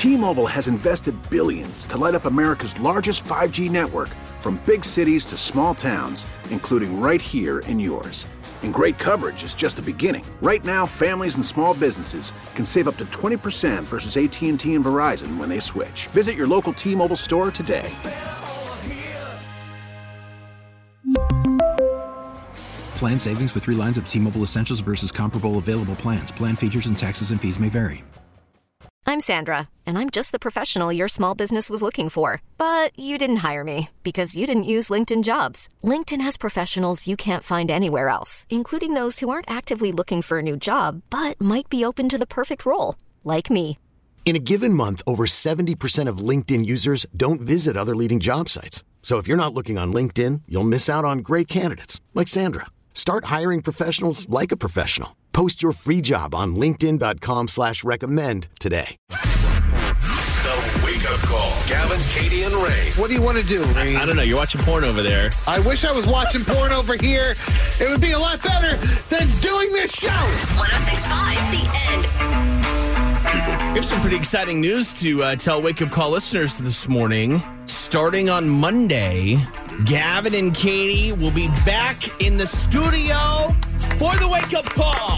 T-Mobile has invested billions to light up America's largest 5G network, from big cities to small towns, including right here in yours. And great coverage is just the beginning. Right now, families and small businesses can save up to 20% versus AT&T and Verizon when they switch. Visit your local T-Mobile store today. Plan savings with 3 lines of T-Mobile Essentials versus comparable available plans. Plan features and taxes and fees may vary. I'm Sandra, and I'm just the professional your small business was looking for. But you didn't hire me because you didn't use LinkedIn Jobs. LinkedIn has professionals you can't find anywhere else, including those who aren't actively looking for a new job, but might be open to the perfect role, like me. In a given month, over 70% of LinkedIn users don't visit other leading job sites. So if you're not looking on LinkedIn, you'll miss out on great candidates like Sandra. Start hiring professionals like a professional. Post your free job on linkedin.com/recommend today. The Wake Up Call. Gavin, Katie, and Ray. What do you want to do, Ray? I don't know. You're watching porn over there. I wish I was watching porn over here. It would be a lot better than doing this show. 106.5, The End. We have some pretty exciting news to tell Wake Up Call listeners this morning. Starting on Monday, Gavin and Katie will be back in the studio for the Wake Up Call.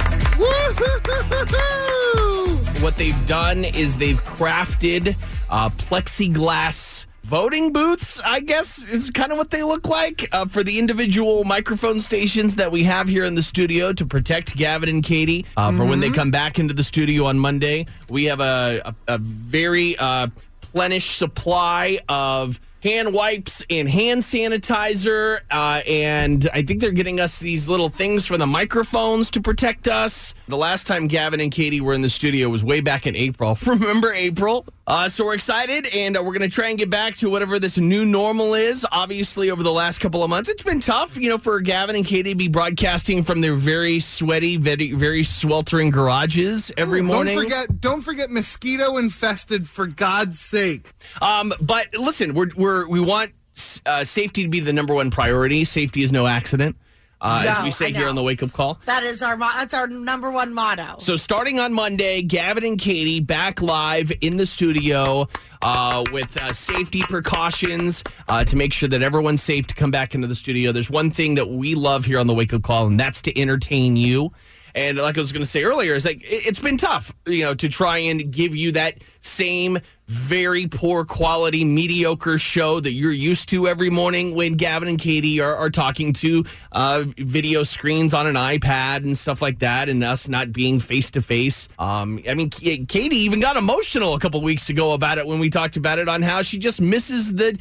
Woo-hoo-hoo-hoo-hoo! What they've done is they've crafted plexiglass voting booths, I guess, is kind of what they look like for the individual microphone stations that we have here in the studio to protect Gavin and Katie for when they come back into the studio on Monday. We have a very replenished supply of hand wipes and hand sanitizer, and I think they're getting us these little things for the microphones to protect us. The last time Gavin and Katie were in the studio was way back in April. Remember April? So we're excited, and we're going to try and get back to whatever this new normal is. Obviously, over the last couple of months, it's been tough, for Gavin and Katie to be broadcasting from their very sweaty, very, very sweltering garages every morning. Don't forget mosquito infested, for God's sake. But listen, we want safety to be the number one priority. Safety is no accident. As we say here on the Wake Up Call. That's our number one motto. So starting on Monday, Gavin and Katie back live in the studio with safety precautions to make sure that everyone's safe to come back into the studio. There's one thing that we love here on the Wake Up Call, and that's to entertain you. And like I was going to say earlier, it's been tough, to try and give you that same very poor quality, mediocre show that you're used to every morning when Gavin and Katie are talking to video screens on an iPad and stuff like that, and us not being face-to-face. Katie even got emotional a couple weeks ago about it when we talked about it, on how she just misses the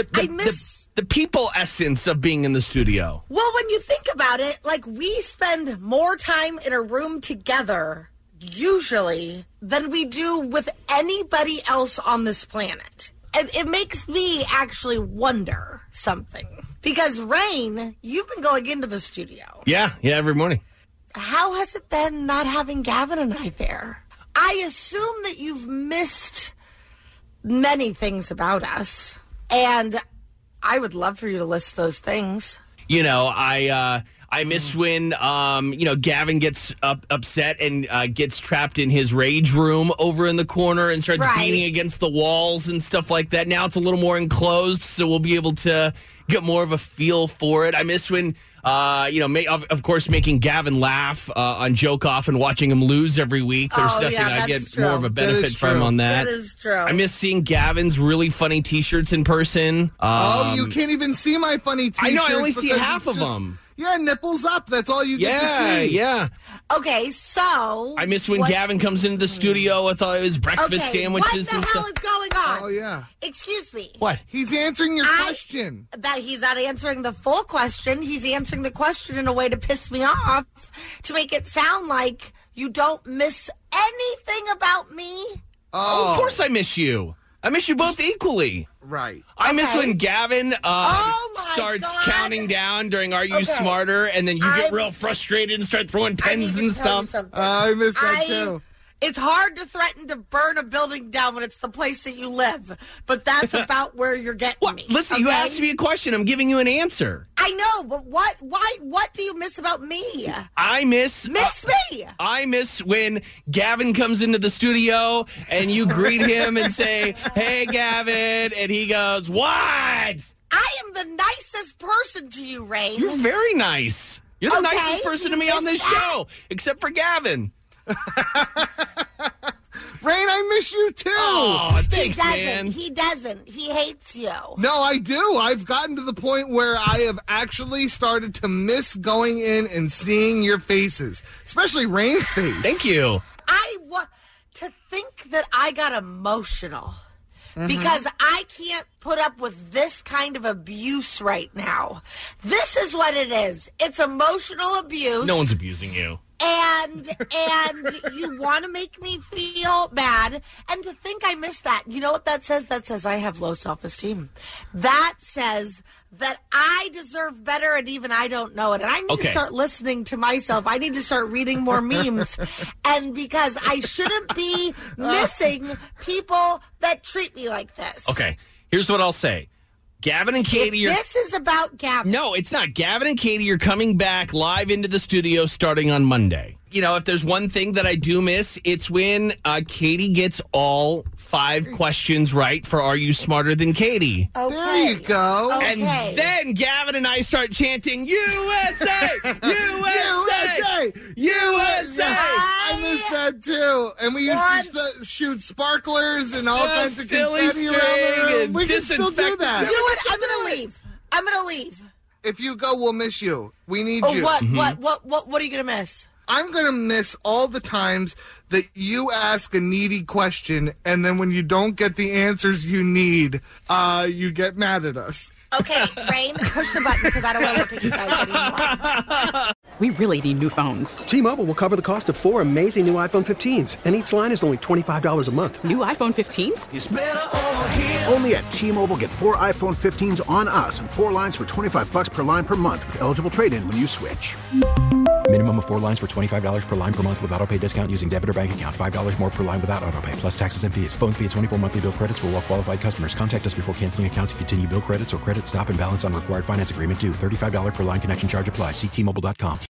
people essence of being in the studio. Well, when you think about it, we spend more time in a room together usually than we do with anybody else on this planet. And it makes me actually wonder something. Because, Rain, you've been going into the studio. Yeah, every morning. How has it been not having Gavin and I there? I assume that you've missed many things about us. And I would love for you to list those things. I miss when, Gavin gets upset and gets trapped in his rage room over in the corner and starts beating against the walls and stuff like that. Now it's a little more enclosed, so we'll be able to get more of a feel for it. I miss when, of course, making Gavin laugh on Joke Off and watching him lose every week. There's nothing I get more of a benefit from on that. That is true. I miss seeing Gavin's really funny T-shirts in person. You can't even see my funny T-shirts. I know, I only see half of them. Yeah, nipples up. That's all you get to see. Yeah. Okay, so I miss when Gavin comes into the studio with all his breakfast sandwiches and stuff. What the hell is going on? Oh, yeah. Excuse me. What? He's answering your question. That he's not answering the full question. He's answering the question in a way to piss me off, to make it sound like you don't miss anything about me. Oh, of course I miss you. I miss you both equally. Right. I miss when Gavin starts counting down during Are You Smarter, and then you get real frustrated and start throwing pens and stuff. I miss that too. It's hard to threaten to burn a building down when it's the place that you live, but that's about where you're getting me. Listen, you asked me a question. I'm giving you an answer. I know, but what do you miss about me? I miss me. I miss when Gavin comes into the studio and you greet him and say, "Hey, Gavin," and he goes, "What?" I am the nicest person to you, Rain. You're very nice. You're the nicest person to me on this show, except for Gavin. Rain, I miss you too. Oh, thanks, man. He doesn't. He hates you. No, I do. I've gotten to the point where I have actually started to miss going in and seeing your faces, especially Rain's face. Thank you. To think that I got emotional because I can't put up with this kind of abuse right now. This is what it is. It's emotional abuse. No one's abusing you. And you want to make me feel bad. And to think I missed that. You know what that says? That says I have low self-esteem. That says that I deserve better and even I don't know it. And I need to start listening to myself. I need to start reading more memes. And because I shouldn't be missing people that treat me like this. Okay, here's what I'll say. Gavin and Katie This is about Gavin. No, it's not. Gavin and Katie are coming back live into the studio starting on Monday. You know, if there's one thing that I do miss, it's when Katie gets all 5 questions right for Are You Smarter Than Katie? Okay. There you go. Okay. And then Gavin and I start chanting, USA! USA! USA! I miss that too. And we used to shoot sparklers and all kinds of confetti around the room. We can still do that. You know what? I'm going to leave. If you go, we'll miss you. We need you. What are you going to miss? I'm going to miss all the times that you ask a needy question, and then when you don't get the answers you need, you get mad at us. Okay, Rain, push the button because I don't want to look at you guys anymore. We really need new phones. T-Mobile will cover the cost of 4 amazing new iPhone 15s, and each line is only $25 a month. New iPhone 15s? It's better over here. Only at T-Mobile, get 4 iPhone 15s on us and 4 lines for $25 per line per month with eligible trade-in when you switch. Minimum of 4 lines for $25 per line per month with autopay discount using debit or bank account. $5 more per line without autopay, plus taxes and fees. Phone fee at 24 monthly bill credits for well-qualified customers. Contact us before canceling account to continue bill credits or credit stop and balance on required finance agreement due. $35 per line connection charge applies. See T-Mobile.com.